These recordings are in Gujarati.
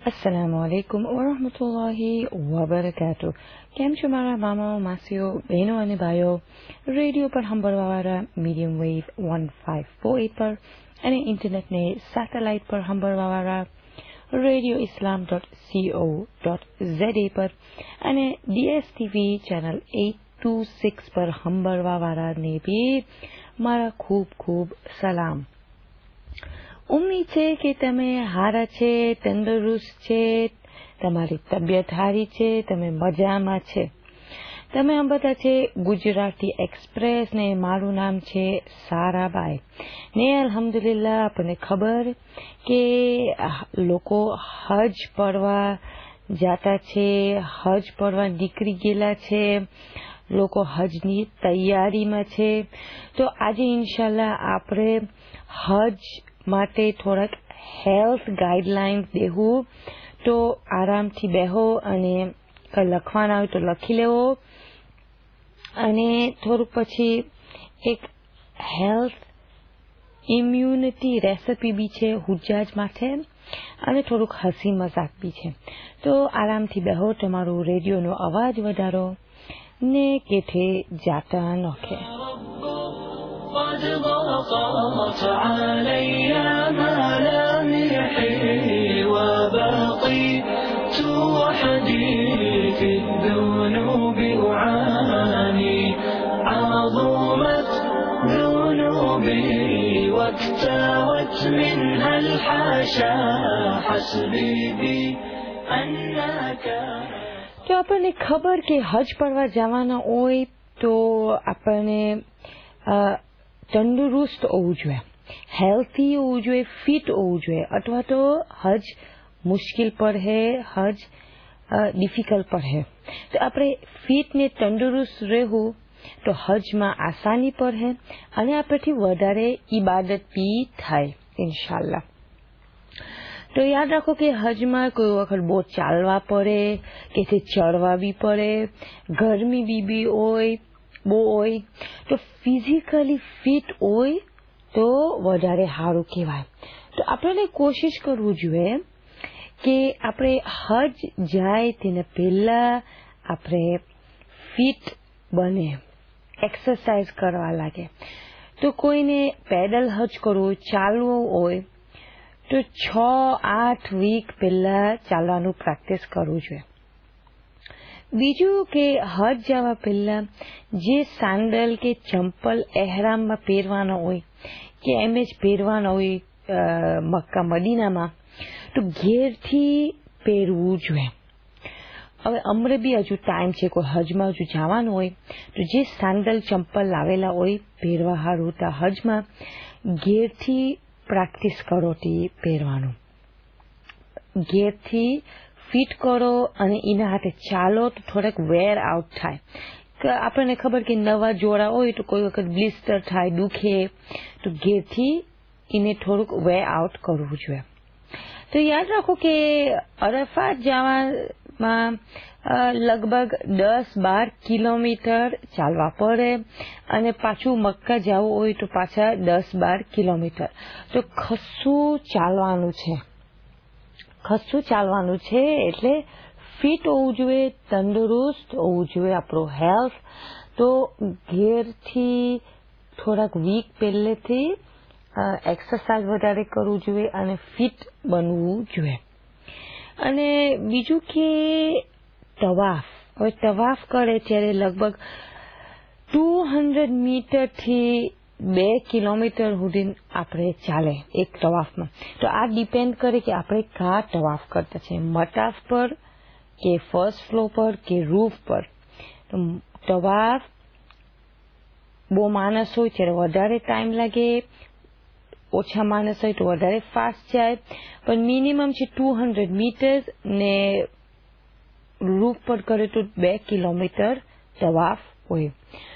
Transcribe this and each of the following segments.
अस्सलामुअलैकुम वरहमतुल्लाहि वबरकातुह। કેમ છો મારા મામાઓ, માસીઓ, બહેનો અને ભાઈઓ? રેડિયો પર સાંભળવાવાળા મીડિયમ વેવ 1548 પર અને ઇન્ટરનેટને સેટેલાઇટ પર સાંભળવાવાળા રેડિયો islam.co.za પર અને DSTV ચેનલ 826 પર સાંભળવાવાળાને બી મારા ખૂબ ખૂબ સલામ. ઉમ્મીદ છે કે તમે હારા છે, તંદુરસ્ત છે, તમારી તબિયત હારી છે, તમે મજામાં છે. તમે આમ બધા છે ગુજરાતી એક્સપ્રેસ ને મારું નામ છે સારાબાઈ ને અલ્હમ્દુલિલ્લાહ આપણને ખબર કે લોકો હજ પડવા જાતા છે, હજ પડવા નીકળી ગયેલા છે, લોકો હજની તૈયારીમાં છે. તો આજે ઇન્શાલ્લાહ આપણે હજ માટે થોડાક હેલ્થ ગાઈડલાઇન્સ દેવું. તો આરામથી બેહો અને લખવાના હોય તો લખી લેવો. અને થોડુંક પછી એક હેલ્થ ઇમ્યુનિટી રેસિપી બી છે હુજાજ માટે અને થોડુંક હસી મજાક બી છે. તો આરામથી બેહો, તમારો રેડિયોનો અવાજ વધારો ને કેઠે જાતા નોખે. قد ضاقت علي ملامحي وبقيت وحدي في الذنوب أعاني عظمت ذنوبي واكتوت منها الحاشا حسبي بي أنك. તો આપણને ખબર કે હજ પડવા જવાના હોય તો આપણને તંદુરસ્ત હોવું જોઈએ, હેલ્થી હોવું જોઈએ, ફિટ હોવું જોઈએ. અથવા તો હજ મુશ્કેલ પર હે, હજ ડિફિકલ્ટ પર હે. તો આપણે ફિટ ને તંદુરસ્ત રહેવું તો હજમાં આસાની પર હે અને આપણથી વધારે ઇબાદત બી થાય ઇન્શાલ્લાહ. તો યાદ રાખો કે હજમાં કોઈ વખત બહુ ચાલવા પડે કે ચડવા બી પડે, ગરમી બી હોય બહુ હોય. તો ફિઝિકલી ફિટ હોય તો વધારે સારું કહેવાય. તો આપણે કોશિશ કરવું જોઈએ કે આપણે હજ જાય તેને પહેલા આપણે ફિટ બને, એક્સરસાઇઝ કરવા લાગે. તો કોઈને પેડલ હજ કરવું, ચાલવું હોય તો 6-8 વીક પહેલા ચાલવાનું પ્રેક્ટિસ કરવું જોઈએ. બીજું કે હજ જવા પહેલા જે સેન્ડલ કે ચંપલ એહરામમાં પહેરવાના હોય કે એમ જ પહેરવાના હોય મક્કા મદીનામાં, તો ઘેરથી પહેરવું જોઈએ. હવે અમને બી હજુ ટાઈમ છે, કોઈ હજમાં હજુ જવાનું હોય તો જે સેન્ડલ ચંપલ લાવેલા હોય પહેરવા હારું તો હજમાં ઘેરથી પ્રેક્ટિસ કરો તે પહેરવાનું. ઘેરથી ફિટ કરો અને એના હાથે ચાલો તો થોડાક વેર આઉટ થાય. આપણને ખબર કે નવા જોડા હોય તો કોઈ વખત બ્લિસ્ટર થાય, દુખે. તો ઘેરથી એને થોડુંક વેર આઉટ કરવું જોઈએ. તો યાદ રાખો કે અરફાત જવામાં લગભગ 10-12 કિલોમીટર ચાલવા પડે અને પાછું મક્કા જવું હોય તો પાછા 10-12 કિલોમીટર. તો ખસ્સું ચાલવાનું છે એટલે ફિટ હોવું જોઈએ, તંદુરસ્ત હોવું જોઈએ આપણું હેલ્થ. તો ઘેરથી થોડાક વીક પહેલેથી એક્સરસાઇઝ વધારે કરવું જોઈએ અને ફિટ બનવું જોઈએ. અને બીજું કે તવાફ. હવે તવાફ કરે ત્યારે લગભગ 200 મીટરથી 2 કિલોમીટર સુધી આપણે ચાલે એક તવાફમાં. તો આ ડિપેન્ડ કરે કે આપણે કા તવાફ કરતા છે, મતાફ પર કે ફર્સ્ટ ફ્લોર પર કે રૂફ પર. તો તવાફ બહુ માણસ હોય ત્યારે વધારે ટાઈમ લાગે, ઓછા માણસ હોય તો વધારે ફાસ્ટ જાય. પણ મિનિમમ છે 200 મીટર ને રૂફ પર કરે તો 2 કિલોમીટર તવાફ હોય.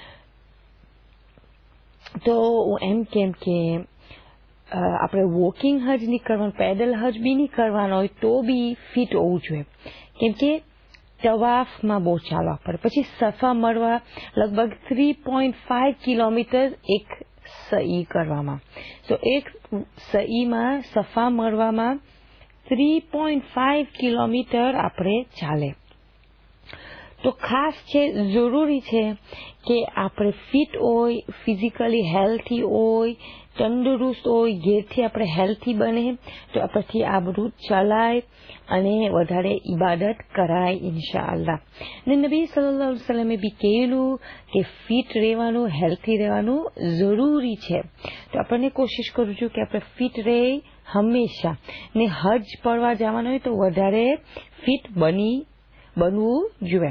તો એમ કેમ કે આપણે વોકિંગ હજ નહીં કરવાનું, પેડલ હજ બી નહીં કરવાના હોય તો બી ફિટ હોવું જોઈએ. કેમ કે તવાફમાં બહુ ચાલવા પડે. પછી સફા મરવા લગભગ 3.5 કિલોમીટર એક સહી કરવામાં. તો એક સહીમાં સફા મરવામાં 3.5 કિલોમીટર આપણે ચાલે. તો ખાસ છે, જરૂરી છે કે આપણે ફિટ હોય, ફિઝિકલી હેલ્થી હોય, તંદુરસ્ત હોય, ઘેરથી આપણે હેલ્થી બને તો આપણથી આ બધું ચલાય અને વધારે ઇબાદત કરાય ઇન્શાઅલ્લાહ. ને નબી સલ્લલ્લાહુ અલૈહિ વસલ્લમે બી કહેલું કે ફિટ રહેવાનું, હેલ્થી રહેવાનું જરૂરી છે. તો આપણને કોશિશ કરું છું કે આપણે ફિટ રહે હંમેશા. ને હજ પડવા જવાનું હોય તો વધારે ફિટ બનવું જોઈએ.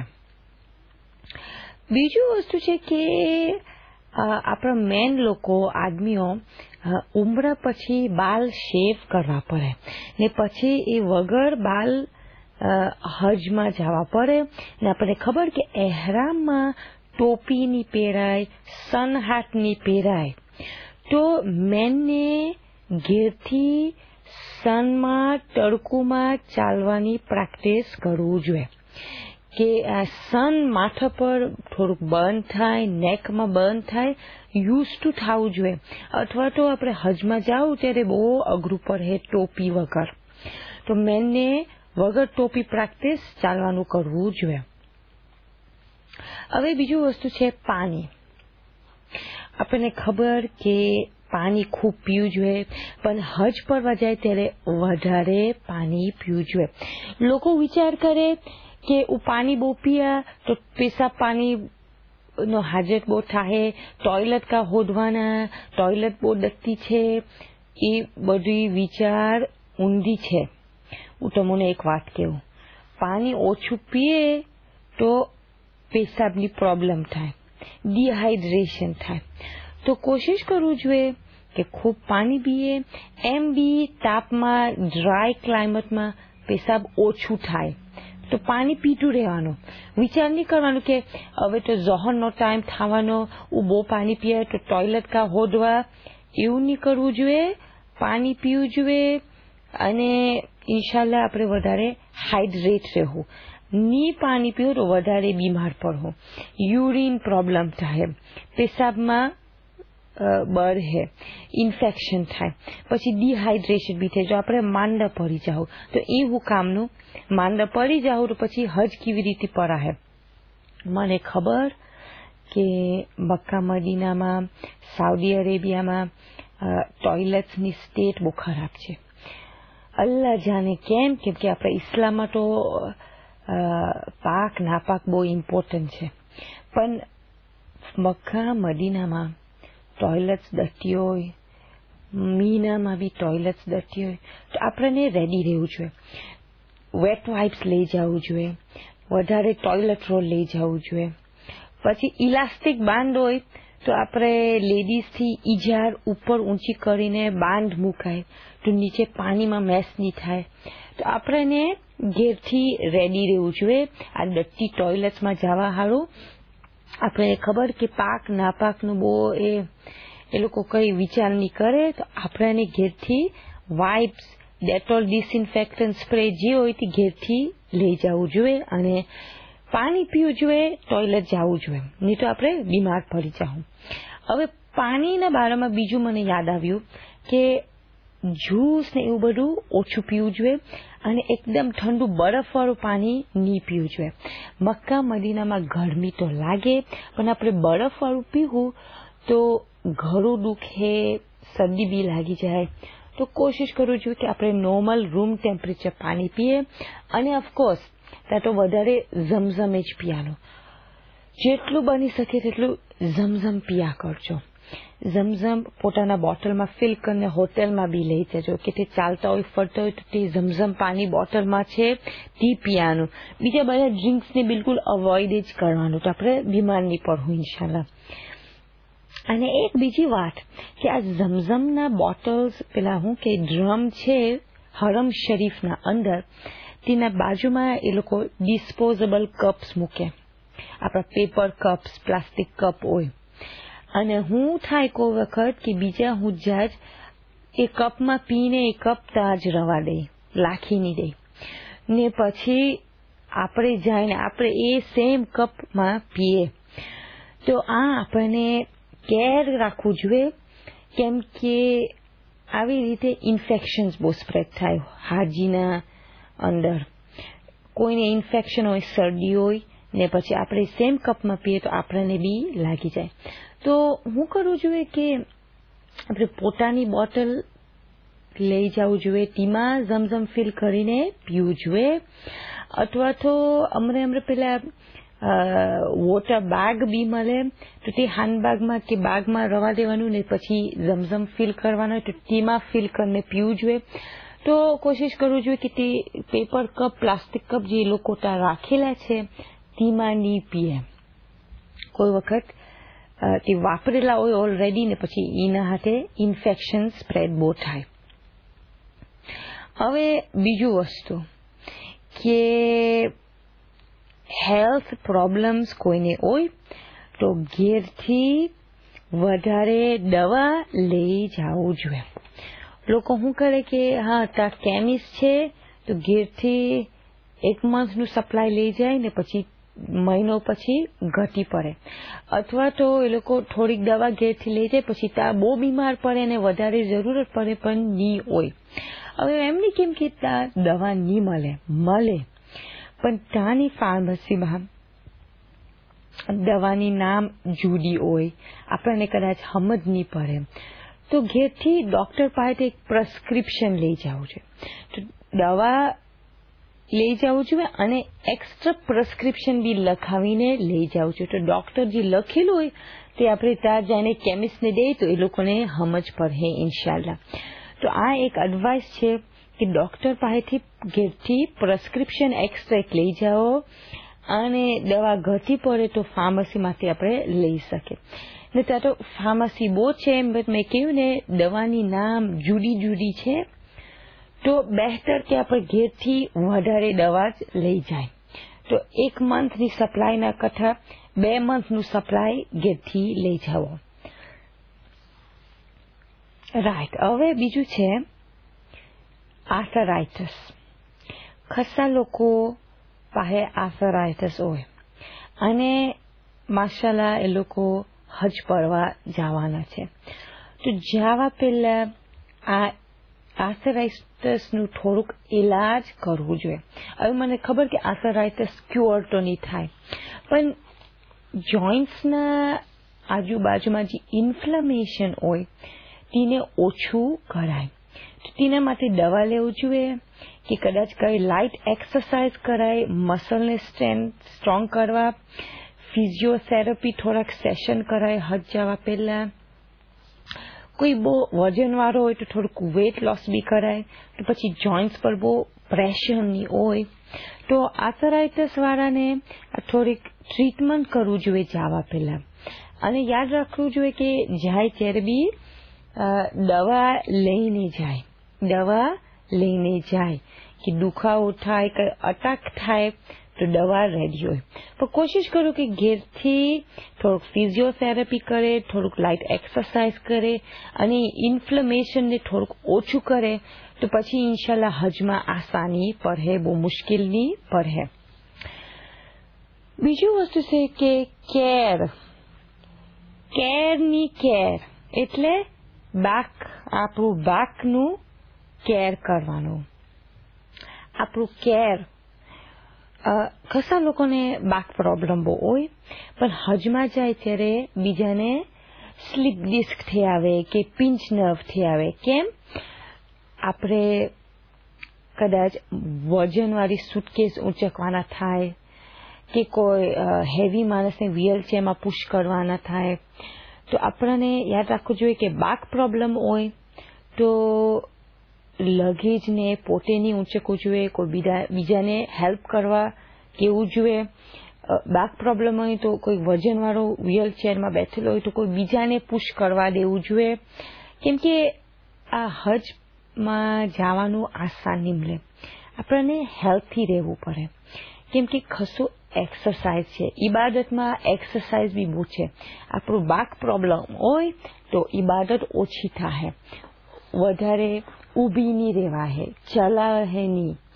બીજું વસ્તુ છે કે આપણા મેન લોકો, આદમીઓ ઉમ્રા પછી બાલ શેવ કરવા પડે ને પછી એ વગર બાલ હજમાં જવા પડે. ને આપણને ખબર કે એહરામમાં ટોપી ની પહેરાય, સનહાટ ની પહેરાય. તો મેનને ઘેરથી સનમાં, તડકુમાં ચાલવાની પ્રેક્ટિસ કરવું જોઈએ કે સન માથા પર થોડુંક બર્ન થાય, નેકમાં બર્ન થાય, યુઝ ટુ થવું જોઈએ. અથવા તો આપણે હજમાં જાવ ત્યારે બહુ અઘરું પડે ટોપી વગર. તો મેનને વગર ટોપી પ્રેક્ટિસ ચાલવાનું કરવું જોઈએ. હવે બીજું વસ્તુ છે પાણી. આપણને ખબર કે પાણી ખૂબ પીવું જોઈએ, પણ હજ પડવા જાય ત્યારે વધારે પાણી પીવું જોઈએ. લોકો વિચાર કરે કે હું પાણી બહુ પીયા તો પેશાબ પાણી નો હાજત બહુ થાય, ટોયલેટ કા હોદવાના, ટોયલેટ બહુ ડકતી છે. એ બધી વિચાર ઊંધી છે. હું તમને એક વાત કહું, પાણી ઓછું પીએ તો પેશાબની પ્રોબ્લેમ થાય, ડિહાઇડ્રેશન થાય. તો કોશિશ કરવું જોઈએ કે ખૂબ પાણી પીએ. એમ બી તાપમાં, ડ્રાય ક્લાઇમેટમાં પેશાબ ઓછું થાય તો પાણી પીતું રહેવાનું. વિચાર નહીં કરવાનું કે હવે તો ઝોહરનો ટાઈમ થવાનો, હું બહુ પાણી પીએ તો ટોયલેટ કા હોદવા. એવું નહીં કરવું જોઈએ. પાણી પીવું જોઈએ અને ઇન્શાલ્લાહ આપણે વધારે હાઇડ્રેટ રહેવું. ની પાણી પીવું તો વધારે બીમાર પડવું. યુરિન પ્રોબ્લેમ થાય, પેશાબમાં બળે, ઇન્ફેક્શન થાય, પછી ડિહાઇડ્રેશન બી થાય. જો આપણે માંદા પડી જાવ તો એ હું કામનું, માંદા પડી જાવ તો પછી હજ કેવી રીતે પડાય. મને ખબર કે મક્કા મદીનામાં, સાઉદી અરેબિયામાં ટોયલેટ્સની સ્ટેટ બહુ ખરાબ છે. અલ્લાહ જાણે કેમ કે આપણે ઇસ્લામમાં તો પાક નાપાક બહુ ઇમ્પોર્ટન્ટ છે, પણ મક્કા મદીનામાં ટોયલેટ્સ ડર્ટી હોય, મીનામાં બી ટોયલેટ્સ ડર્ટી હોય. તો આપણને રેડી રહેવું જોઈએ. વેટ વાઇપ્સ લઈ જવું જોઈએ, વધારે ટોયલેટ રોલ લઈ જવું જોઈએ. પછી ઇલાસ્ટિક બાંધ હોય તો આપણે લેડીઝથી ઇજાર ઉપર ઊંચી કરીને બાંધ મુકાય તો નીચે પાણીમાં મેસ નહીં થાય. તો આપણને ઘેરથી રેડી રહેવું જોઈએ. આ ડર્ટી ટોયલેટ્સમાં જવા હારું આપણે ખબર કે પાક નાપાકનું બહુ એ લોકો કઈ વિચાર નહીં કરે. તો આપણે ઘેરથી વાઇપ્સ, ડેટોલ ડિસઇન્ફેક્ટન્ટ સ્પ્રે જે હોય તે ઘેરથી લઈ જવું જોઈએ અને પાણી પીવું જોઈએ, ટોયલેટ જવું જોઈએ, નહીં તો આપણે બીમાર પડી જાઉં. હવે પાણીના બારામાં બીજું મને યાદ આવ્યું કે જ્યુસ ને એવું બધું ઓછું પીવું જોઈએ અને એકદમ ઠંડુ બરફવાળું પાણી નહીં પીવું જોઈએ. મક્કા મદીનામાં ગરમી તો લાગે, પણ આપણે બરફવાળું પીવું તો ઘણું દુખે, શરદી બી લાગી જાય. તો કોશિશ કરવું જોઈએ કે આપણે નોર્મલ રૂમ ટેમ્પરેચર પાણી પીએ અને ઓફકોર્સ ત્યાં તો વધારે ઝમઝમ જ પીવાનું. જેટલું બની શકે તેટલું ઝમઝમ પીયા કરજો. ઝમઝમ પોતાના બોટલમાં ફિલ કરીને હોટેલમાં બી લઈ જજો કે તે ચાલતા હોય, ફરતા હોય તો તે ઝમઝમ પાણી બોટલમાં છે તે પીવાનું. બીજા બધા ડ્રિંક્સને બિલકુલ અવોઇડ જ કરવાનું તો આપણે બીમાર નહીં પડવું ઇન્શાલ્લાહ. અને એક બીજી વાત કે આ ઝમઝમના બોટલ્સ, પેલા હું કે ડ્રમ છે હરમ શરીફના અંદર, તેના બાજુમાં એ લોકો ડિસ્પોઝેબલ કપ્સ મૂકે. આપણા પેપર કપ્સ, પ્લાસ્ટિક કપ હોય. અને હું થાય કોઈ વખત કે બીજા હું જ એ કપમાં પીને એ કપ ત્યાં જ રવા દે, લાખી નહીં દે ને પછી આપણે જઈને આપણે એ સેમ કપમાં પીએ. તો આ આપણને કેર રાખવું જોઈએ કેમ કે આવી રીતે ઇન્ફેક્શન્સ બહુ સ્પ્રેડ થાય હાજીના અંદર. કોઈને ઇન્ફેક્શન હોય, શરદી હોય ને પછી આપણે સેમ કપમાં પીએ તો આપણને બી લાગી જાય. તો હું કરવું જોઈએ કે આપણે પોતાની બોટલ લઈ જવું જોઈએ, તેમાં ઝમઝમ ફિલ કરીને પીવું જોઈએ. અથવા તો અમને પેલા વોટર બેગ બી મળે તો તે હેન્ડબેગમાં કે બેગમાં રવા દેવાનું ને પછી ઝમઝમ ફિલ કરવાનું તો તેમાં ફિલ કરીને પીવું જોઈએ. તો કોશિશ કરવું જોઈએ કે તે પેપર કપ, પ્લાસ્ટિક કપ જે લોકો ત્યાં રાખેલા છે તેમાં નહીં પીએ. કોઈ વખત તે વાપરેલા હોય ઓલરેડી ને પછી એના હાથે ઇન્ફેક્શન સ્પ્રેડ બહુ થાય. હવે બીજું વસ્તુ કે હેલ્થ પ્રોબ્લેમ્સ કોઈને હોય તો ઘેરથી વધારે દવા લઈ જવું જોઈએ. લોકો શું કરે કે હા ત્યાં કેમિસ્ટ છે તો ઘેરથી 1 મંથનું સપ્લાય લઈ જાય ને પછી મહિનો પછી ઘટી પડે. અથવા તો એ લોકો થોડીક દવા ઘેરથી લઈ જાય પછી ત્યાં બહુ બીમાર પડે અને વધારે જરૂરત પડે પણ નહીં હોય. હવે એમની કેમ કે ત્યાં દવા નહીં મળે પણ ત્યાંની ફાર્મસીમાં દવાની નામ જુદી હોય, આપણને કદાચ સમજ નહીં પડે તો ઘેરથી ડોક્ટર પાસે એક પ્રિસ્ક્રિપ્શન લઈ જવું છે. તો દવા લઈ જવું જોઈએ અને એક્સ્ટ્રા પ્રિસ્ક્રિપ્શન બી લખાવીને લઈ જવું છે. તો ડોક્ટર જે લખેલું હોય તે આપણે ત્યાં જઈને કેમિસ્ટને દઈએ તો એ લોકોને સમજ પડે ઇન્શાલ્લાહ. તો આ એક એડવાઇસ છે કે ડોક્ટર પાસેથી ઘેરથી પ્રિસ્ક્રિપ્શન એક્સ્ટ્રા લઈ જાઓ અને દવા ઘટી પડે તો ફાર્મસીમાંથી આપણે લઈ શકીએ. ને ત્યાં તો ફાર્મસી બહુ છે એમ મેં કહ્યું ને દવાની નામ જુદી છે તો બહેતર કે આપણે ઘેરથી વધારે દવા જ લઈ જાય. તો 1 મંથની સપ્લાયના કરતા 2 મંથનું સપ્લાય ઘેરથી લઈ જાઓ. રાઈટ. હવે બીજું છે આર્થરાઇટિસ. ખસા લોકો પાસે આર્થરાઇટિસ હોય અને માશાલ્લાહ એ લોકો હજ પડવા જવાના છે. તો જવા પહેલા આ આર્થરાઇટિસનું થોડુંક ઇલાજ કરવું જોઈએ. હવે મને ખબર કે આર્થરાઇટિસ ક્યોર તો નહીં થાય પણ જોઇન્ટ્સના આજુબાજુમાં જે ઇન્ફ્લેમેશન હોય તેને ઓછું કરાય. તો તેના માટે દવા લેવું જોઈએ કે કદાચ કઈ લાઇટ એક્સરસાઇઝ કરાય, મસલને સ્ટ્રોંગ કરવા, ફિઝિયોથેરાપી થોડાક સેશન કરાય હજ જવા પહેલા. કોઈ બહુ વજનવાળો હોય તો થોડુંક વેટ લોસ બી કરાય. તો પછી જોઇન્ટ્સ પર બહુ પ્રેશર નહીં હોય તો આર્થરાઇટિસ વાળાને થોડીક ટ્રીટમેન્ટ કરવું જોઈએ જવા પહેલા. અને યાદ રાખવું જોઈએ કે જાય ત્યારે બી દવા લઈને જાય કે દુખાવો થાય કે અટક થાય તો દવા રેડી હોય. પણ કોશિશ કરો કે ઘેરથી થોડુંક ફિઝિયોથેરાપી કરે, થોડુંક લાઇટ એક્સરસાઇઝ કરે અને ઇન્ફ્લેમેશનને થોડુંક ઓછું કરે તો પછી ઇન્શાલ્લાહ હજમાં આસાની પડે, બહુ મુશ્કેલ નહીં પડે. બીજું વસ્તુ છે કે કેર એટલે આપણું બેકનું કેર કરવાનું. આપણું કેર ખસા લોકોને બેક પ્રોબ્લેમ બહુ હોય પણ હજમાં જાય ત્યારે બીજાને સ્લીપ ડિસ્ક થી આવે કે પિંચ નર્વ થી આવે. કેમ? આપણે કદાચ વજનવાળી સુટકેસ ઊંચકવાના થાય કે કોઈ હેવી માણસને વ્હીલચેરમાં પુશ કરવાના થાય તો આપણને યાદ રાખવું જોઈએ કે બેક પ્રોબ્લેમ હોય તો લગેજને પોતે નહીં ઊંચકવું જોઈએ, કોઈ બીજાને હેલ્પ કરવા કેવું જોઈએ. બેક પ્રોબ્લેમ હોય તો કોઈ વજનવાળો વ્હીલચેરમાં બેઠેલો હોય તો કોઈ બીજાને પુશ કરવા દેવું જોઈએ. કેમ કે આ હજમાં જવાનું આસાન નહીં મળે. આપણને હેલ્થી રહેવું પડે કેમ કે ખસો એક્સરસાઇઝ છે. ઇબાદતમાં એક્સરસાઇઝ બી બહુ છે. આપણું બેક પ્રોબ્લેમ હોય તો ઇબાદત ઓછી થાય, વધારે ઊભી નહીં રહેવાય, ચલાવે નહીં.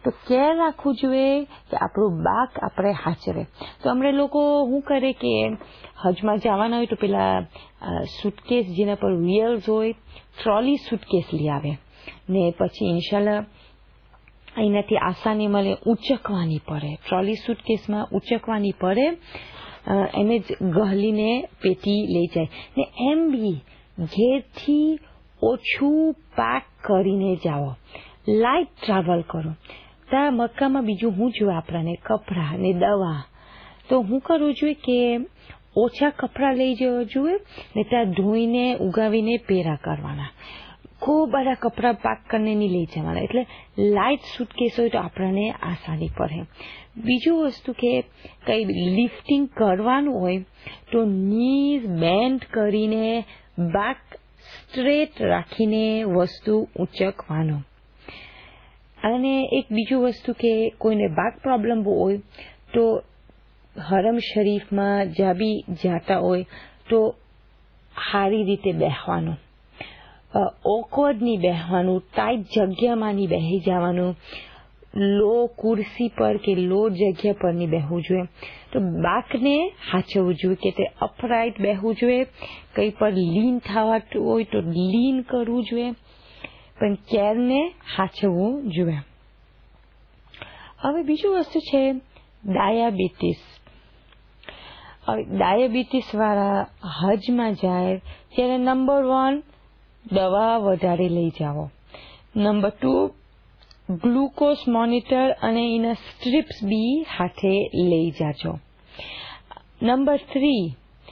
તો કેર રાખવું જોઈએ કે આપણું બાક આપણે હાચવે. તો અમે લોકો શું કરે કે હજમાં જવાના હોય તો પેલા સુટકેસ જેના પર વ્હીલ્સ હોય, ટ્રોલી સુટકેસ લઈ આવે ને પછી ઇન્શાલ્લાહ એનાથી આસાની મળે, ઉચકવાની પડે. ટ્રોલી સુટકેસમાં ઉચકવાની પડે, એને જ ગહલીને પેટી લઈ જાય. ને એમ બી ઘેરથી ઓછું પેક કરીને જાઓ, લાઇટ ટ્રાવેલ કરો. ત્યાં મક્કામાં બીજું શું જોઈએ આપણને? કપડાં ને દવા. તો શું કરવું જોઈએ કે ઓછા કપડાં લઈ જવા જોઈએ ને ત્યાં ધોઈને ઉગાવીને પહેરા કરવાના. ખૂબ બધા કપડાં પેક કરીને નહીં લઈ જવાના. એટલે લાઇટ સુટકેસ હોય તો આપણને આસાની પડે. બીજું વસ્તુ કે કંઈ લિફ્ટિંગ કરવાનું હોય તો નીઝ બેન્ડ કરીને બેક સ્ટ્રેટ રાખીને વસ્તુ ઉચકવાનું. અને એક બીજું વસ્તુ કે કોઈને બેક પ્રોબ્લેમ હોય તો હરમ શરીફમાં જ્યાં બી જાતા હોય તો સારી રીતે બેસવાનું, ઓકવર્ડ નહીં બેસવાનું, ટાઈટ જગ્યામાં નહીં બેસી જવાનું, લો કુર્સી પર કે લો જગ્યા પર નહીં બેસવું જોઈએ. તો બેકને હાચવવું જોઈએ કે તે અપરાઇટ બેસવું જોઈએ. કંઈ પર લીન થવાતું હોય તો લીન કરવું જોઈએ, પણ કેરને હાચવવું જોઈએ. હવે બીજું વસ્તુ છે ડાયાબિટીસ. હવે ડાયાબિટીસ વાળા હજમાં જાય ત્યારે નંબર 1 દવા વધારે લઈ જાઓ. નંબર 2 ગ્લુકોઝ મોનિટર અને એના સ્ટ્રીપ્સ બી હાથે લઈ જાજો. નંબર 3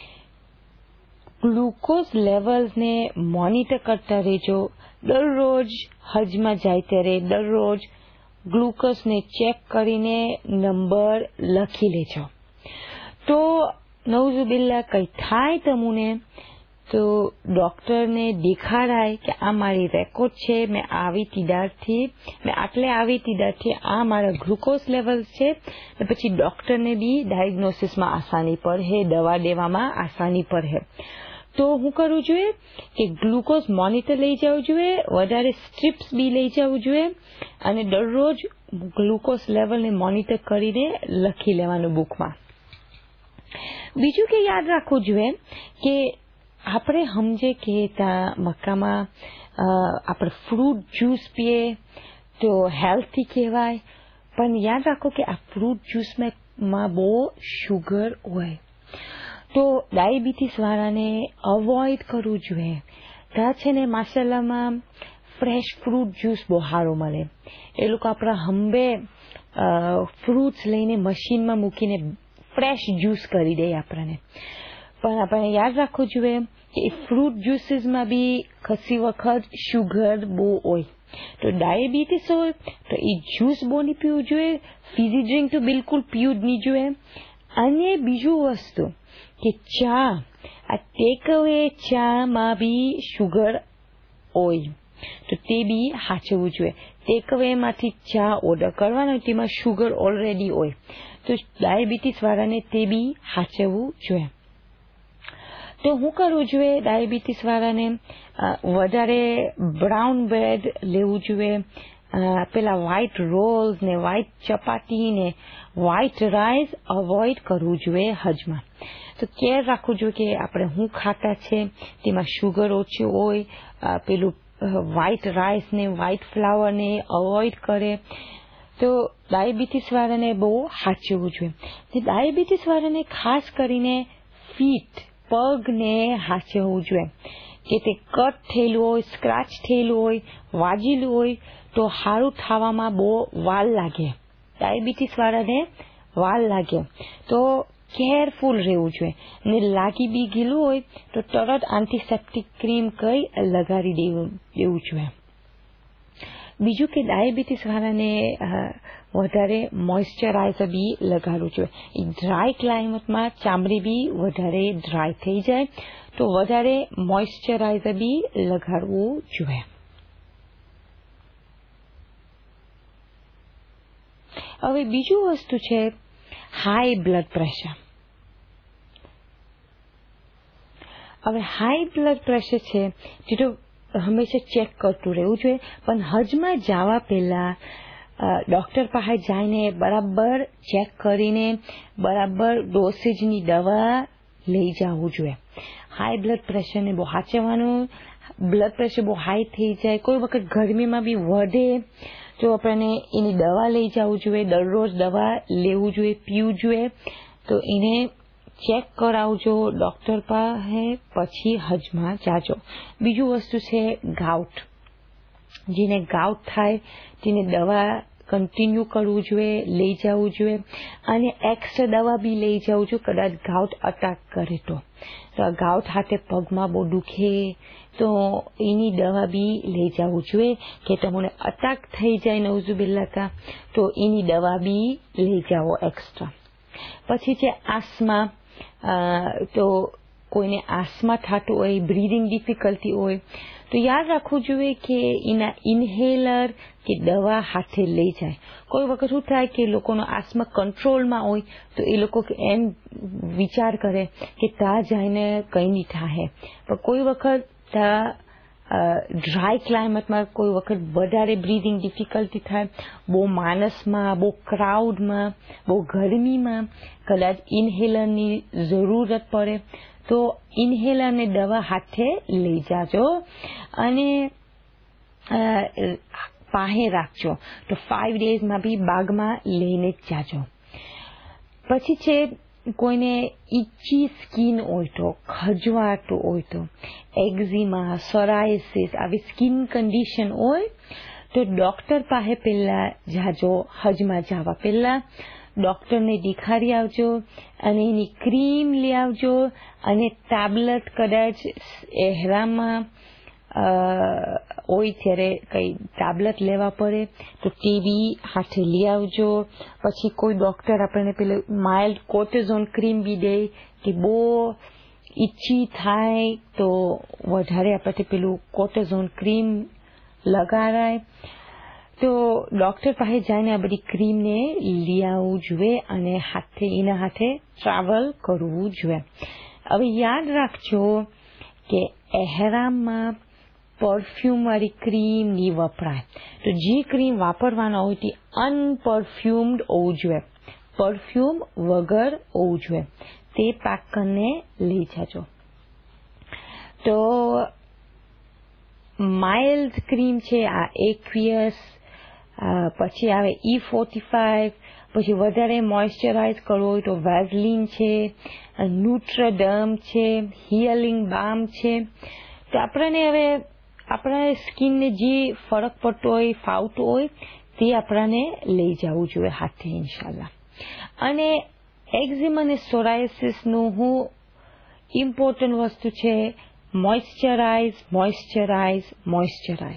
ગ્લુકોઝ લેવલ્સને મોનિટર કરતા રહેજો. દરરોજ હજમાં જાય ત્યારે દરરોજ ગ્લુકોઝને ચેક કરીને નંબર લખી લેજો. તો નઉઝુબિલ્લા કંઈ થાય તમને તો ડોક્ટરને દેખાડાય કે આ મારી રેકોર્ડ છે, મેં આટલી તીદારથી આ મારા ગ્લુકોઝ લેવલ્સ છે. ને પછી ડોક્ટરને બી ડાયગ્નોસિસમાં આસાની પડે, દવા દેવામાં આસાની પડે. તો શું કરવું જોઈએ કે ગ્લુકોઝ મોનિટર લઈ જવું જોઈએ, વધારે સ્ટ્રીપ્સ બી લઈ જવું જોઈએ અને દરરોજ ગ્લુકોઝ લેવલને મોનિટર કરીને લખી લેવાનું બુકમાં. બીજું કે યાદ રાખવું જોઈએ કે આપણે સમજે કે ત્યાં મક્કામાં આપણે ફ્રૂટ જ્યુસ પીએ તો હેલ્થી કહેવાય, પણ યાદ રાખો કે આ ફ્રૂટ જ્યુસમાં બહુ શુગર હોય તો ડાયાબિટીસ વાળાને અવોઇડ કરવું જોઈએ. ત્યાં છે ને માશાલ્લાહમાં ફ્રેશ ફ્રૂટ જ્યુસ બહુ સારો મળે. એ લોકો આપણા હંબે ફ્રૂટ્સ લઈને મશીનમાં મૂકીને ફ્રેશ જ્યુસ કરી દે આપણને. પણ આપણે યાદ રાખવું જોઈએ કે ફ્રૂટ જ્યુસીસમાં બી ખસી વખત શુગર બહુ હોય. તો ડાયાબિટીસ હોય તો એ જ્યુસ બહુ નહીં પીવું જોઈએ, ફીઝી ડ્રિંક તો બિલકુલ પીવું જ નહીં જોઈએ. અને બીજું વસ્તુ કે ચા, આ ટેક અવે ચામાં બી શુગર હોય તો તે બી સાચવવું જોઈએ. ટેક અવેમાંથી ચા ઓર્ડર કરવાનો તેમાં શુગર ઓલરેડી હોય તો ડાયાબિટીસ વાળાને તે બી સાચવવું જોઈએ. તો શું કરવું જોઈએ ડાયાબિટીસ વાળાને? વધારે બ્રાઉન બ્રેડ લેવું જોઈએ, પેલા વ્હાઈટ રોલ્સ ને વ્હાઈટ ચપાટી ને વ્હાઈટ રાઈસ અવોઇડ કરવું જોઈએ હજમાં. તો કેર રાખવું જોઈએ કે આપણે શું ખાતા છે તેમાં શુગર ઓછી હોય, પેલું વ્હાઈટ રાઈસ ને વ્હાઈટ ફ્લાવર ને અવોઇડ કરે. તો ડાયાબિટીસ વાળાને બહુ સાચવવું જોઈએ. ડાયાબિટીસ વાળાને ખાસ કરીને ફીટ, પગને સાચવવું જોઈએ કે તે કટ થયેલું હોય, સ્ક્રેચ થયેલું હોય, વાગેલું હોય તો સારું થવામાં બહુ વાર લાગે. ડાયાબિટીસ વાળાને વાર લાગે તો કેરફુલ રહેવું જોઈએ. ને લાગી બી ગયેલું હોય તો તરત એન્ટીસેપ્ટિક ક્રીમ કઈ લગાડી દેવું જોઈએ. બીજું કે ડાયાબિટીસ વાળાને વધારે મોઇશ્ચરાઇઝર બી લગાડવું જોઈએ. એ ડ્રાય ક્લાઇમેટમાં ચામડી બી વધારે ડ્રાય થઈ જાય તો વધારે મોઇશ્ચરાઇઝર બી લગાડવું જોઈએ. હવે બીજું વસ્તુ છે હાઈ બ્લડ પ્રેશર. હવે હાઈ બ્લડ પ્રેશર છે તે તો હંમેશા ચેક કરતું રહેવું જોઈએ, પણ હજમાં જવા પહેલા ડોક્ટર પાસે જઈને બરાબર ચેક કરીને બરાબર ડોસેજની દવા લઈ જવું જોઈએ. હાઈ બ્લડ પ્રેશરને બહુ સાચવવાનું. બ્લડ પ્રેશર બહુ હાઈ થઈ જાય, કોઈ વખત ગરમીમાં બી વધે તો આપણને એની દવા લઈ જવું જોઈએ. દરરોજ દવા લેવું જોઈએ, પીવું જોઈએ. તો એને ચેક કરાવજો ડોક્ટર પાસે, પછી હજમાં જાજો. બીજું વસ્તુ છે ગાઉટ. જેને ગાઉટ થાય તેને દવા કન્ટિન્યુ કરવું જોઈએ, લઈ જવું જોઈએ. અને એક્સ્ટ્રા દવા બી લઈ જવું જોઈએ કદાચ ગાઉટ અટેક કરે તો. ગાઉટ હાથે પગમાં બહુ દુખે તો એની દવા બી લઈ જવું જોઈએ. કે તમને અટેક થઈ જાય નવઝુબિલ્લા તો એની દવા બી લઈ જાઓ એક્સ્ટ્રા. પછી છે આસ્મા. તો કોઈને આસ્મા થતું હોય, બ્રીધિંગ ડિફિકલ્ટી હોય તો યાદ રાખવું જોઈએ કે એના ઇન્હેલર કે દવા હાથે લઈ જાય. કોઈ વખત શું થાય કે લોકોનો આસ્મા કંટ્રોલમાં હોય તો એ લોકો એમ વિચાર કરે કે ત્યાં જઈને કંઈ નહીં થાય. પણ કોઈ વખત ડ્રાય ક્લાઇમેટમાં કોઈ વખત વધારે બ્રીધિંગ ડિફિકલ્ટી થાય, બહુ માણસમાં, બહુ ક્રાઉડમાં, બહુ ગરમીમાં કદાચ ઇન્હેલરની જરૂરત પડે તો ઇન્હેલરને દવા હાથે લઈ જાજો અને પાસે રાખજો. તો 5 daysમાં બી બાગમાં લઈને જ જાજો. પછી છે કોઈને ઇચી સ્કિન હોય તો, ખજવાતું હોય તો, એક્ઝિમા, સોરાયસિસ આવી સ્કિન કન્ડિશન હોય તો ડોક્ટર પાસે પહેલા જાજો. હજમાં જવા પહેલા ડોક્ટરને દેખાડી આવજો અને એની ક્રીમ લઈ આવજો. અને ટેબ્લેટ કદાચ એહરામમાં હોય ત્યારે કઈ ટેબ્લેટ લેવા પડે તો તે બી હાથે લઈ આવજો. પછી કોઈ ડોક્ટર આપણને પેલું માઇલ્ડ કોર્ટિઝોન ક્રીમ બી દે કે બહુ ઈચ્છી થાય તો વધારે આપણે પેલું કોર્ટિઝોન ક્રીમ લગાડાય. તો ડોક્ટર પાસે જઈને આ બધી ક્રીમને લઈ આવવું જોઈએ અને એના હાથે ટ્રાવેલ કરવું જોઈએ. હવે યાદ રાખજો કે એહરામમાં પરફ્યુમ વાળી ક્રીમ નહીં વપરાય. તો જે ક્રીમ વાપરવાના હોય તે અનપરફ્યુમ્ડ હોવું જોઈએ, પરફ્યુમ વગર હોવું જોઈએ. તે પેક કરીને લઈ જજો. તો માઇલ્ડ ક્રીમ છે આ એક્વિયસ, પછી આવે E45. પછી વધારે મોઇશ્ચરાઇઝ કરવો હોય તો વેઝલિન છે, ન્યુટ્રાડર્મ છે, હિયલિંગ બામ છે. તો આપણને હવે આપણા સ્કિનને જે ફરક પડતો હોય, ફાવતું હોય તે આપણને લઈ જવું જોઈએ હાથે ઇન્શાલ્લાહ. અને એક્ઝિમ અને સોરાયસિસનું હું ઇમ્પોર્ટન્ટ વસ્તુ છે મોઇશ્ચરાઇઝ, મોઇશ્ચરાઇઝ, મોઇશ્ચરાઇઝ.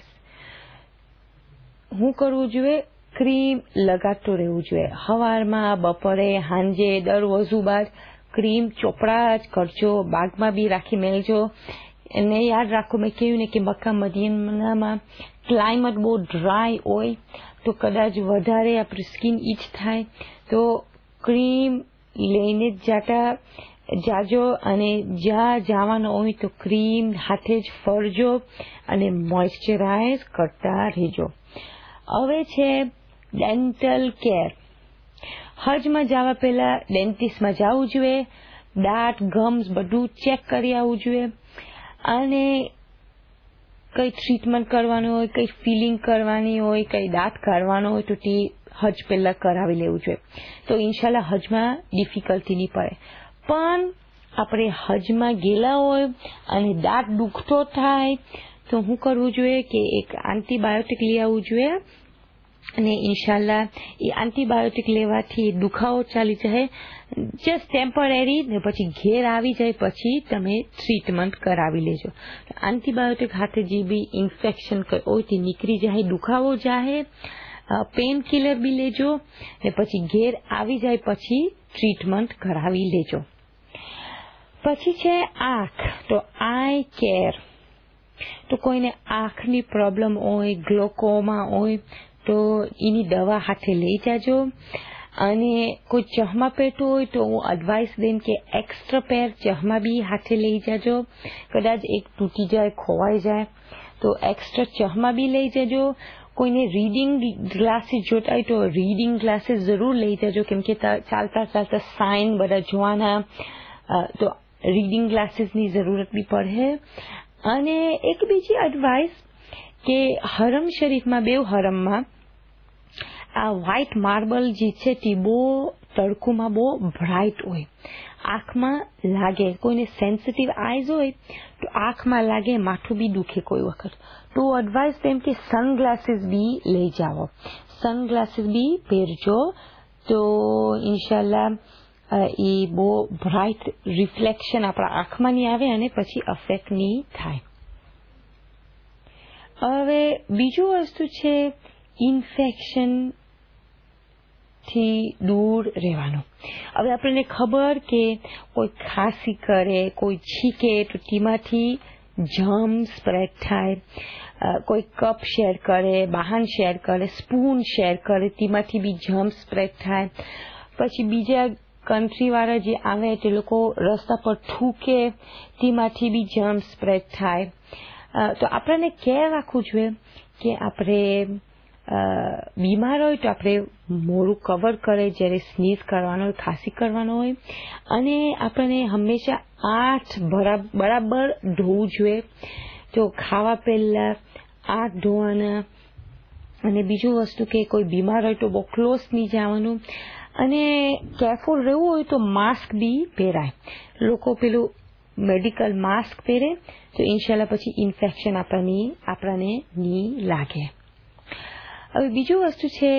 શું કરવું જોઈએ? ક્રીમ લગાડતું રહેવું જોઈએ. સવારમાં, બપોરે, સાંજે, દર વઝુ બાદ ક્રીમ ચોપડા જ કરજો. બાગમાં બી રાખી મેલજો. અને યાદ રાખો મેં કહ્યું ને કે મક્કા મદીનામાં ક્લાઇમેટ બહુ ડ્રાય હોય તો કદાચ વધારે આપણી સ્કિન ઇચ થાય તો ક્રીમ લઈને જ જાજો અને જ્યાં જવાનું હોય તો ક્રીમ હાથે જ ફરજો અને મોઇશ્ચરાઇઝ કરતા રહેજો. હવે છે ડેન્ટલ કેર. હજમાં જવા પહેલા ડેન્ટિસ્ટમાં જવું જોઈએ. દાંત, ગમ્સ બધું ચેક કરી આવવું જોઈએ. અને કઈ ટ્રીટમેન્ટ કરવાનું હોય, કઈ ફિલિંગ કરવાની હોય, કઈ દાંત કાઢવાનો હોય તો તે હજ પહેલા કરાવી લેવું જોઈએ. તો ઇન્શાલ્લાહ હજમાં ડિફિકલ્ટી નહીં પડે. પણ આપણે હજમાં ગયેલા હોય અને દાંત દુખતો થાય તો શું કરવું જોઈએ કે એક એન્ટીબાયોટિક લઈ આવવું જોઈએ. અને ઇન્શાલ્લાહ એ એન્ટીબાયોટિક લેવાથી દુખાવો ચાલી જાય, જસ્ટ ટેમ્પરરી. ને પછી ઘેર આવી જાય પછી તમે ટ્રીટમેન્ટ કરાવી લેજો. એન્ટીબાયોટિક હાથે જે બી ઇન્ફેક્શન હોય તે નીકળી જાય, દુખાવો જાય. પેન કિલર બી લેજો ને પછી ઘેર આવી જાય પછી ટ્રીટમેન્ટ કરાવી લેજો. પછી છે આંખ. તો આઈ કેર. તો કોઈને આંખની પ્રોબ્લેમ હોય, ગ્લોકોમા હોય તો એની દવા હાથે લઈ જાજો. અને કોઈ ચશ્મા પહેરતું હોય તો હું એડવાઇસ દઉં કે એક્સ્ટ્રા પેર ચશ્મા બી હાથે લઈ જાજો. કદાચ એક તૂટી જાય, ખોવાઈ જાય તો એક્સ્ટ્રા ચશ્મા બી લઈ જજો. કોઈને રીડિંગ ગ્લાસીસ જોતા હોય તો રીડિંગ ગ્લાસીસ જરૂર લઈ જજો, કેમ કે ચાલતા ચાલતા સાઇન બધા જોવાના, તો રીડિંગ ગ્લાસીસની જરૂરત બી પડે. અને એક બીજી એડવાઇસ કે હરમ શરીફમાં, બેવ હરમમાં આ વ્હાઇટ માર્બલ જે છે તે બહુ તડકોમાં બહુ બ્રાઇટ હોય, આંખમાં લાગે. કોઈને સેન્સિટિવ આઈઝ હોય તો આંખમાં લાગે, માથું બી દુખે કોઈ વખત. તો એડવાઇસ તેમ કે સનગ્લાસીસ બી લઈ જાઓ, સનગ્લાસીસ બી પહેરજો, તો ઇન્શાલ્લાહ એ બહુ બ્રાઇટ રિફ્લેક્શન આપણા આંખમાં નહીં આવે અને પછી અફેક્ટ નહીં થાય. હવે બીજું વસ્તુ છે ઇન્ફેક્શન થી દૂર રહેવાનું. હવે આપણને ખબર કે કોઈ ખાંસી કરે, કોઈ છીકે તો તેમાંથી જર્મ સ્પ્રેડ થાય, કોઈ કપ શેર કરે, વાહન શેર કરે, સ્પૂન શેર કરે, તેમાંથી બી જર્મ સ્પ્રેડ થાય. પછી બીજા કન્ટ્રી વાળા જે આવે તે લોકો રસ્તા પર થૂકે, તેમાંથી બી જર્મ સ્પ્રેડ થાય. તો આપણને કેર રાખવું જોઈએ કે આપણે બીમાર હોય તો આપણે મોઢું કવર કરે જ્યારે સ્નીઝ કરવાનો હોય, ખાંસી કરવાનો હોય. અને આપણને હંમેશા હાથ બરાબર ધોવું જોઈએ, તો ખાવા પહેલા હાથ ધોવાના. અને બીજું વસ્તુ કે કોઈ બીમાર હોય તો બહુ ક્લોઝ નહીં જવાનું. અને કેરફુલ રહેવું હોય તો માસ્ક બી પહેરાય. લોકો પેલું મેડિકલ માસ્ક પહેરે તો ઇન્શાલ્લાહ પછી ઇન્ફેક્શન આપણને નહીં લાગે. હવે બીજું વસ્તુ છે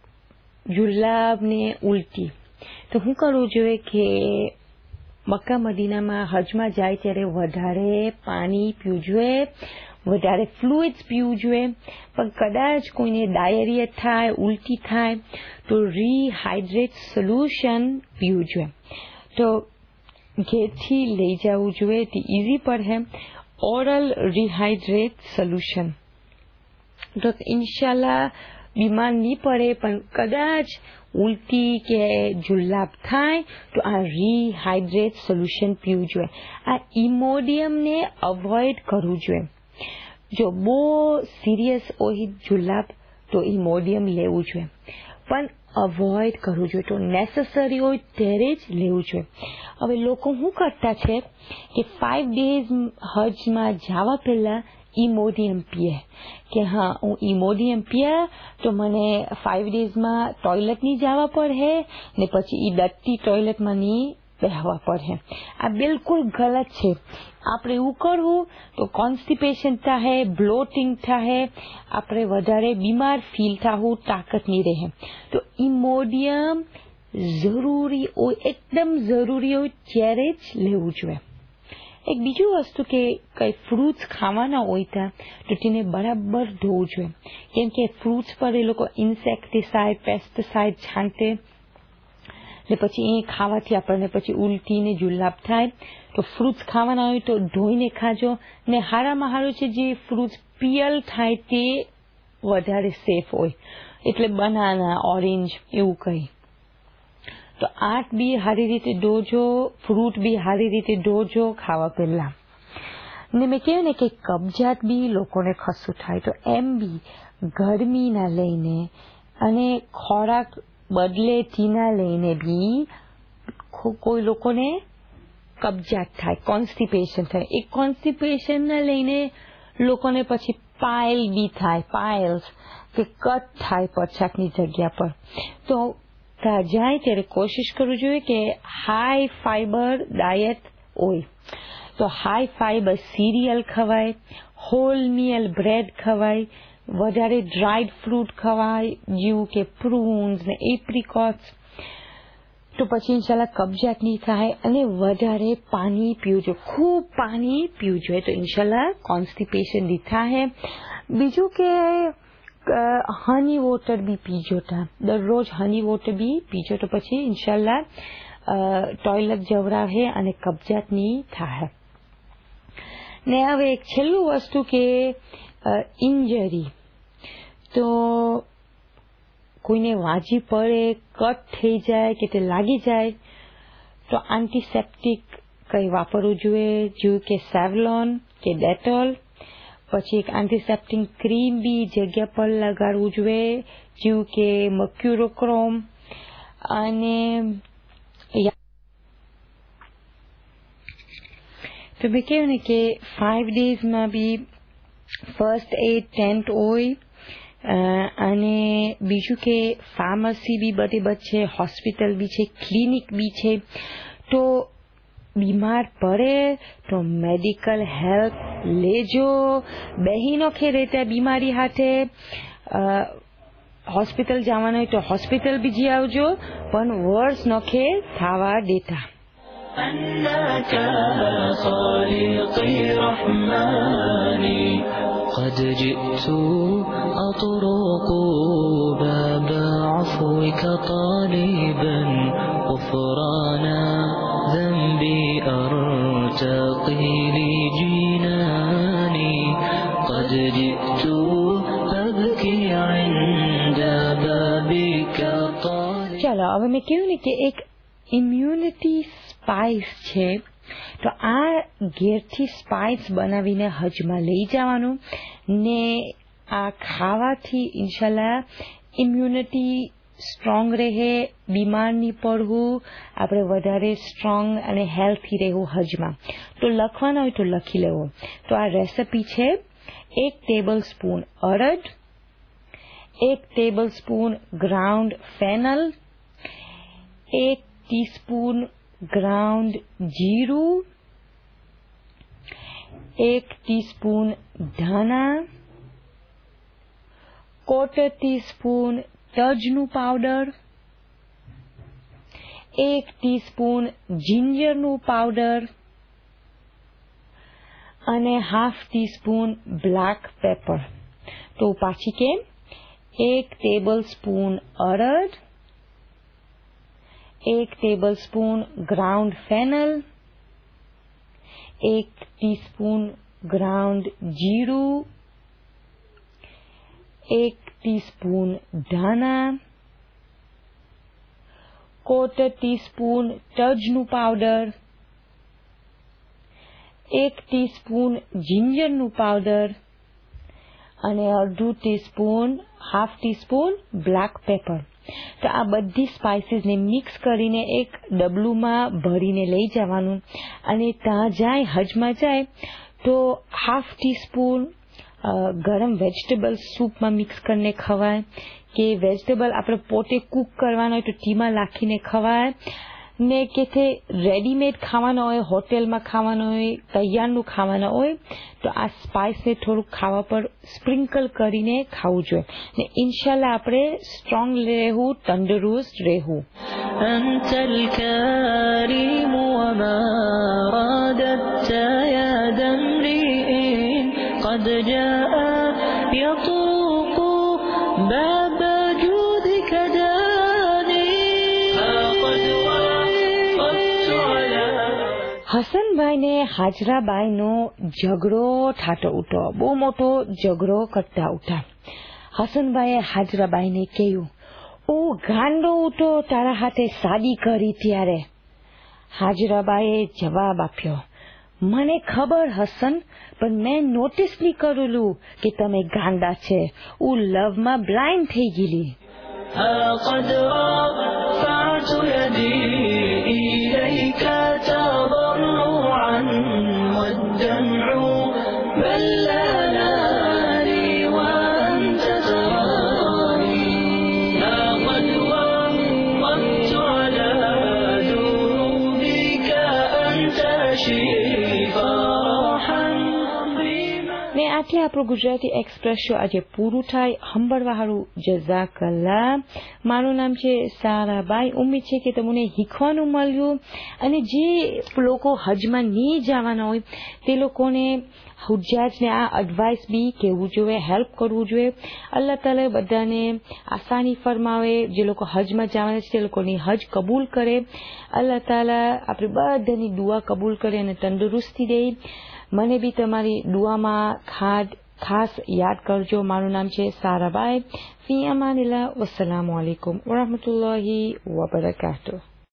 જુલાબ ને ઉલટી. તો શું કરવું જોઈએ કે મક્કા મદીનામાં હજમાં જાય ત્યારે વધારે પાણી પીવું જોઈએ, વધારે ફ્લુઇડ્સ પીવું જોઈએ. પણ કદાચ કોઈને ડાયરિયા થાય, ઉલટી થાય તો રીહાઇડ્રેટ સોલ્યુશન પીવું જોઈએ. તો ઘેરથી લઈ જવું જોઈએ, તે ઇઝી પડે, ઓરલ રીહાઇડ્રેટ સોલ્યુશન. તો ઇન્શાલ્લાહ બીમાર નહીં પડે. પણ કદાચ ઉલટી કે જુલાબ થાય તો આ રીહાઇડ્રેટ સોલ્યુશન પીવું જોઈએ. આ ઇમોડિયમને અવોઇડ કરવું જોઈએ. જો બહુ સિરિયસ હોય જુલાબ તો ઇમોડિયમ લેવું જોઈએ, પણ અવોઇડ કરવું જોઈએ. તો નેસેસરી હોય ત્યારે જ લેવું જોઈએ. હવે લોકો શું કરતા છે કે 5 days હજમાં જવા પહેલા ઇમોડિયમ પીએ કે હા હું ઇમોડિયમ પીએ તો મને 5 daysમાં ટોયલેટ નહીં જવા પડે ને પછી એ ડટ્ટી ટોયલેટમાં નહીં બેહવા પડે. આ બિલકુલ ગલત છે. આપણે એવું કરવું તો કોન્સ્ટિપેશન થાય, બ્લોટિંગ થાય, આપણે વધારે બીમાર ફીલ થવું, તાકાત નહીં રહે. તો ઇમોડિયમ જરૂરી હોય, એકદમ જરૂરી હોય ત્યારે જ લેવું જોઈએ. એક બીજું વસ્તુ કે કઈ ફ્રૂટ્સ ખાવાના હોય ત્યાં તો તેને બરાબર ધોવું જોઈએ, કેમ કે ફ્રૂટ્સ પર એ લોકો ઇન્સેક્ટિસાઇડ, પેસ્ટિસાઇડ છાંટે ને પછી એ ખાવાથી આપણને પછી ઉલટી ને જુલાબ થાય. તો ફ્રૂટ્સ ખાવાના હોય તો ધોઈને ખાજો. ને હારામાં હારું છે જે ફ્રૂટ્સ પિયલ થાય તે વધારે સેફ હોય, એટલે બનાના, ઓરેન્જ એવું કંઈ. તો આંખ બી સારી રીતે ધોજો, ફ્રૂટ બી સારી રીતે ધોજો ખાવા પહેલા. ને મેં કહ્યું ને કે કબજિયાત બી લોકોને ખસું થાય તો એમ બી ગરમીના લઈને અને ખોરાક બદલેથી ના લઈને બી કોઈ લોકોને કબજિયાત થાય, કોન્સ્ટિપેશન થાય. એ કોન્સ્ટિપેશનના લઈને લોકોને પછી પાઇલ બી થાય, પાઇલ્સ કે કટ થાય પછાકની જગ્યા પર. તો ત્યાં જાય ત્યારે કોશિશ કરવું જોઈએ કે હાઈ ફાઈબર ડાયટ હોય. તો હાઈ ફાઈબર સિરિયલ ખવાય, હોલ મિયલ બ્રેડ ખવાય, વધારે ડ્રાઈડ ફ્રૂટ ખવાય જેવું કે પ્રૂન્સ ને એપ્રિકોટ્સ. તો પછી ઇન્શાલ્લાહ કબજિયાત નહીં થાય. અને વધારે પાણી પીવું જોઈએ, ખૂબ પાણી પીવું જોઈએ, તો ઇન્શાલ્લાહ કોન્સ્ટિપેશન નહીં થાય. બીજું કે હની વોટર બી પીજો, દરરોજ હની વોટર બી પીજો, તો પછી ઇન્શાલ્લાહ ટોયલેટ જવરાવે અને કબજિયાત નહીં થાય. ને હવે એક છેલ્લું વસ્તુ કે ઇન્જરી. તો કોઈને વાજી પડે, કટ થઈ જાય કે તે લાગી જાય તો એન્ટિસેપ્ટિક કંઈ વાપરવું જોઈએ, જેવું કે સેવલોન કે ડેટોલ. પછી એક એન્ટીસેપ્ટિક ક્રીમ બી જગ્યા પર લગાડવું જોઈએ, જેવું કે મર્ક્યુરોક્રોમ. અને તો મેં કહ્યું ને કે 5 ડેઝમાં બી ફર્સ્ટ એડ ટેન્ટ હોય. અને બીજું કે ફાર્મસી બી બધી છે, હોસ્પિટલ બી છે, ક્લિનિક બી છે. તો બીમાર પડે તો મેડિકલ હેલ્પ લેજો. બહેનો ખેરે ત્યાં બીમારી હાથે હોસ્પિટલ જવાનું હોય તો હોસ્પિટલ બી જી આવજો, પણ વર્ષ નખે થવા દેતા. أنك خالقي رحماني قد جئت أطرق باب عفوك طالبا غفرانا ذنبي أرتقي لجناني قد جئت أبكي عند بابك طالبا. ચાલો હવે મેં કહ્યું ને કે એક ઇમ્યુનિટી સ્પાઇસ છે, તો આ ઘેરથી સ્પાઇસ બનાવીને હજમાં લઈ જવાનું ને આ ખાવાથી ઇન્શાલ્લાહ ઇમ્યુનિટી સ્ટ્રોંગ રહે, બીમાર નહીં પડવું, આપણે વધારે સ્ટ્રોંગ અને હેલ્થી રહેવું હજમાં. તો લખવાના હોય તો લખી લેવો. તો આ રેસિપી છે: 1 ટેબલ સ્પૂન અડદ, 1 tablespoon ground fennel, 1 teaspoon ground જીરું, 1 ટીસ્પૂન ધાણા, 1/4 ટીસ્પૂન તજનું પાવડર, 1 ટીસ્પૂન જિંજરનું પાવડર અને 1/2 ટીસ્પૂન બ્લેક પેપર. તો પાછી કેમ: 1 ટેબલ સ્પૂન અડદ, 1 tablespoon ground fennel, 1 teaspoon ground જીરું, 1 ટીસ્પૂન ધાણા, 1/4 ટીસ્પૂન તજનું પાવડર, 1 ટીસ્પૂન જિંજરનું પાવડર અને 1/2 ટીસ્પૂન 1/2 ટીસ્પૂન બ્લેક પેપર. તો આ બધી સ્પાઇસીસને મિક્સ કરીને એક ડબલુમાં ભરીને લઈ જવાનું. અને ત્યાં જાય, હજમાં જાય તો 1/2 ટીસ્પૂન ગરમ વેજીટેબલ સૂપમાં મિક્સ કરીને ખવાય, કે વેજીટેબલ આપણે પોતે કૂક કરવાનો હોય તો ટીમાં નાખીને ખવાય. ને કે રેડીમેડ ખાવાના હોય, હોટેલમાં ખાવાના હોય, તૈયારનું ખાવાના હોય, તો આ સ્પાઇસને થોડુંક ખાવા પર સ્પ્રિંકલ કરીને ખાવું જોઈએ. ને ઇન્શાલ્લાહ આપણે સ્ટ્રોંગ રહેવું, તંદુરસ્ત રહેવું. أنت الكريم وما رددت يا دمرئ قد جاء يطرق باب جودك داني قد وقفت على. હસનભાઈને હાજરાબાઈનો ઝઘડો થાતો ઉઠો, બહુ મોટો ઝઘડો કરતા ઉઠા. હસનભાઈએ હાજરાબાઈને કહ્યું, ઓ ગાંડો ઉઠો, તારા હાથે શાદી કરી ત્યારે. હાજરાબાઈએ જવાબ આપ્યો, મને ખબર હસન, પણ મેં નોટિસ નહીં કરેલું કે તમે ગાંડા છે. હું લવમાં બ્લાઇન્ડ થઈ ગયેલી. قد رفعت يدي إليك تضرعا والدمع بللني وأنت تراني قد وقفت على دروبك أنت شفاحا ને આટલે આપણું ગુજરાતી એક્સપ્રેસ શો આજે પૂરું થાય. સાંભળવા હારું જઝાકલ્લા. મારું નામ છે સારાબાઈ. ઉમ્મીદ છે કે તમને શીખવાનું મળ્યું. અને જે લોકો હજમાં નહીં જવાના હોય તે લોકોને હુજ્જાજને આ એડવાઇસ બી કહેવું જોઈએ, હેલ્પ કરવું જોઈએ. અલ્લાહ તાલા બધાને આસાની ફરમાવે. જે લોકો હજમાં જવાના છે તે લોકોની હજ કબૂલ કરે. અલ્લાહ તાલા આપણે બધાની દુઆ કબૂલ કરે અને તંદુરસ્તી દે. મને બી તમારી દુઆમાં ખાસ યાદ કરજો. મારું નામ છે સારાબાઈ. ફી અમાનિલ્લાહ. વસ્સલામુ અલૈકુમ વરહમતુલ્લાહિ વબરકાતુહ.